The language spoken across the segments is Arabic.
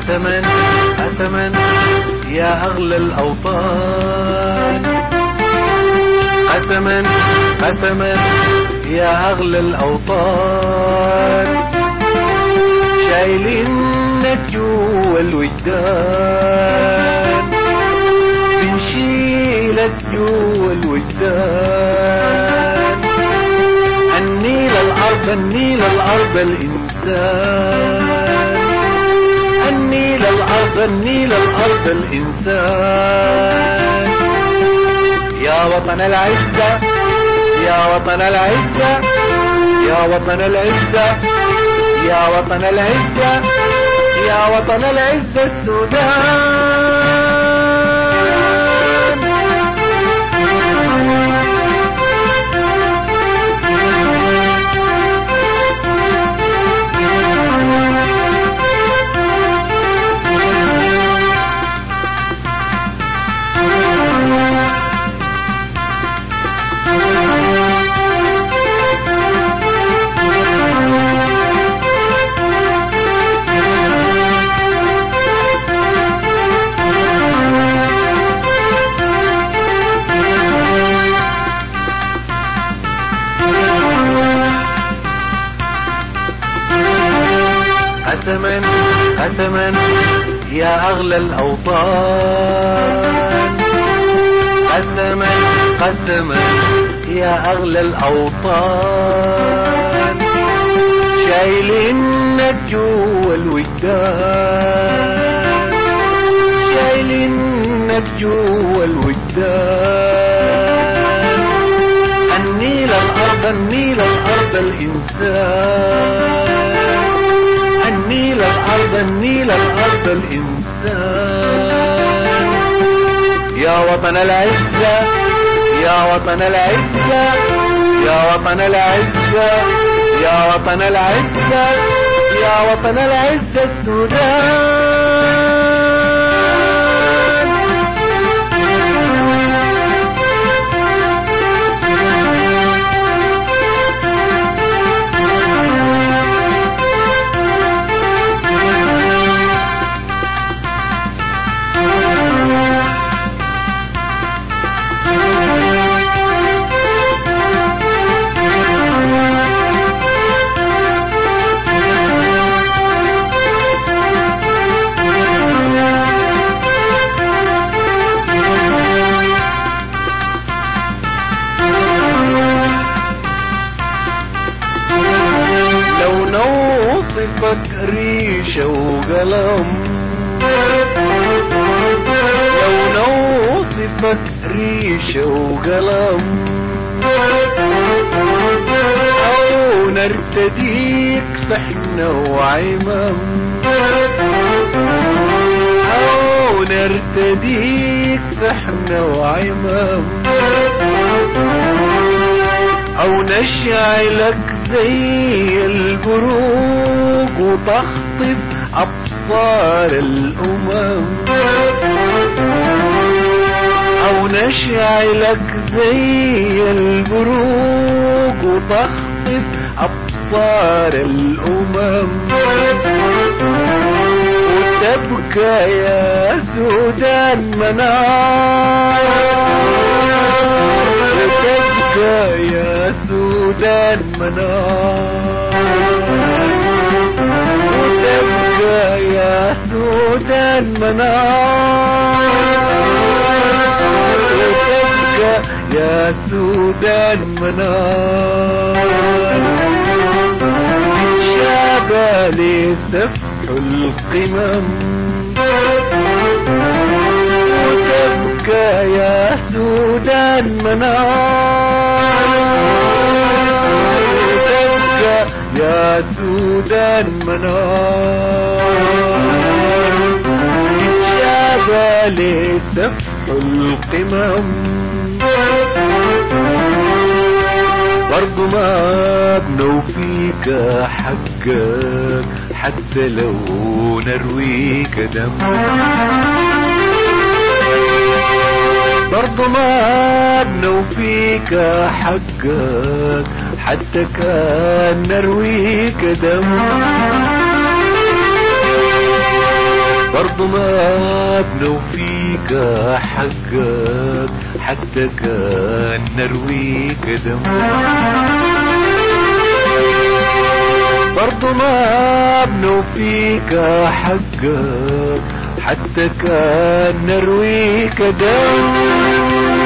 قسما قسما يا أغلى الأوطان، قسما قسما يا أغلى الأوطان، شايلينك جوا الوجدان، بنشيلك جوا الوجدان، النيل الأرض النيل الأرض الإنسان، النيل الأرض النيل الأرض الإنسان. يا وطن العزة يا وطن العزة يا وطن العزة يا وطن العزة يا وطن العزة السودان. قسما قسما يا أغلى الأوطان، قسما قسما يا أغلى الأوطان، شايلينك جوا الوجدان، شايلينك جوا الوجدان، النيل الأرض النيل الأرض الإنسان، النيل الأرض النيل الأرض الإنسان. يا وطن العزة يا وطن العزة يا وطن العزة يا وطن العزة يا وطن العزة السودان. نوصفك ريشة وقلم، لو نوصفك ريشة وقلم، أو نرتديك صحنة وعمم، أو نرتديك صحنة وعمم، أو نشعلك زي البروق وتخطف أبصار الأمم، أو نشعلك زي البروق وتخطف أبصار الأمم، وتبكى يا سودان منار، وتبكى يا سودان منار، وتبكى يا سودان منار، وتبكى يا سودان منار، شابة لسفح القمم، وتبكى يا سودان منار، وتبكى يا سودان منار، شابة لسفح القمم، برضو ما بنوفيك حقك حتى لو نرويك دم، برضو ما بنوفيك حقك حتى كان نرويك دم، برضو ما بنوفيك حقك حتى كان نرويك دم. برضو ما بنوفيك حقك حتى كان نرويك دم.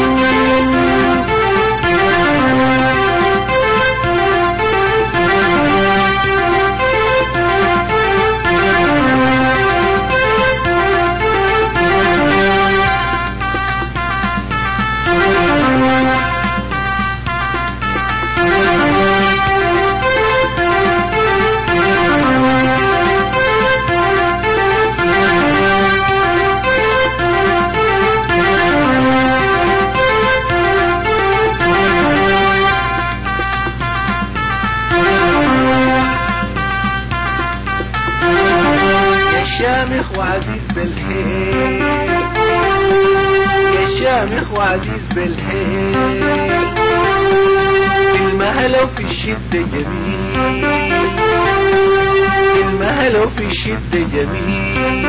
شامخ وعزيز بالحيل يا شامخ وعزيز بالحيل، في المهلة وفي الشدة جميل، في المهلة وفي الشدة جميل،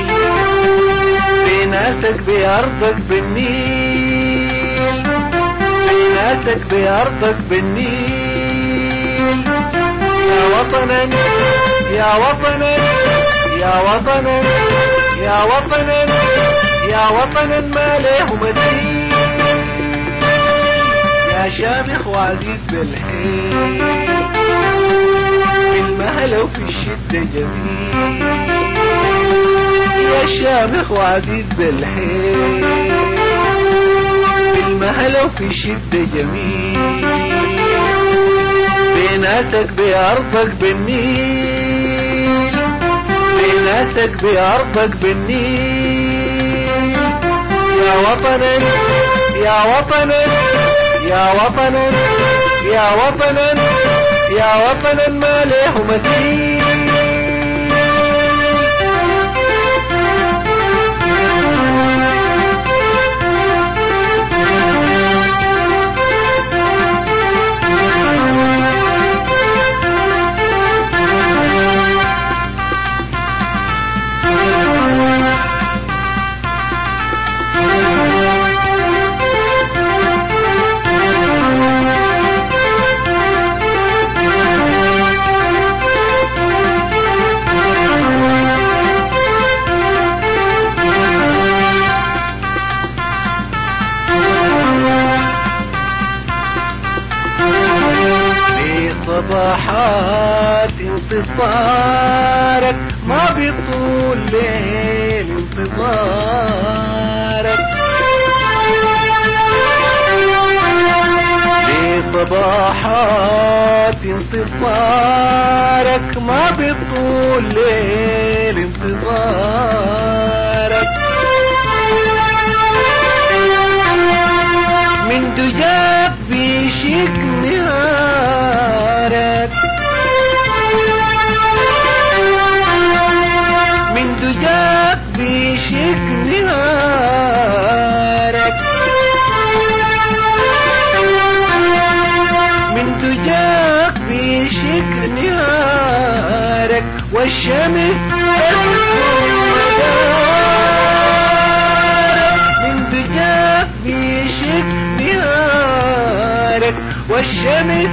بيناتك بأرضك بالنيل، بيناتك بأرضك بالنيل، يا وطنا يا وطنا يا وطنا يا وطنا يا وطنا ما له مثيل، يا شامخ وعزيز بالحيل، في المهلة وفي الشدة جميل، يا شامخ وعزيز بالحيل، في المهلة وفي الشدة جميل، بيناتك بأرضك بالنيل، بيناتك بأرضك بالنيل، يا وطنا يا وطنا يا وطنا يا وطنا يا وطنا ما له مثيل. صباحات انتصارك ما بيطول ليل انتظارك، لصباحات انتصارك ما بيطول ليل انتظارك، من دجاك بيشيك نهارك، من دجاك بيشيك نهارك، من دجاك بيشيك نهارك، والشمس من دجاك بيشيك نهارك، والشمس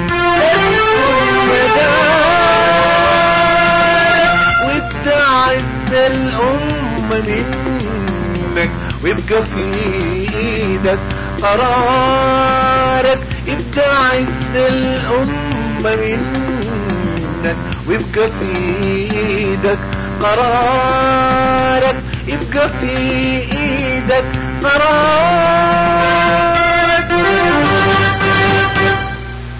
وبتعز الأمة منك، ويبقى في ايدك قرارك، ابتعز الأمة منك، ويبقى في ايدك قرارك، يبقى في ايدك قرارك.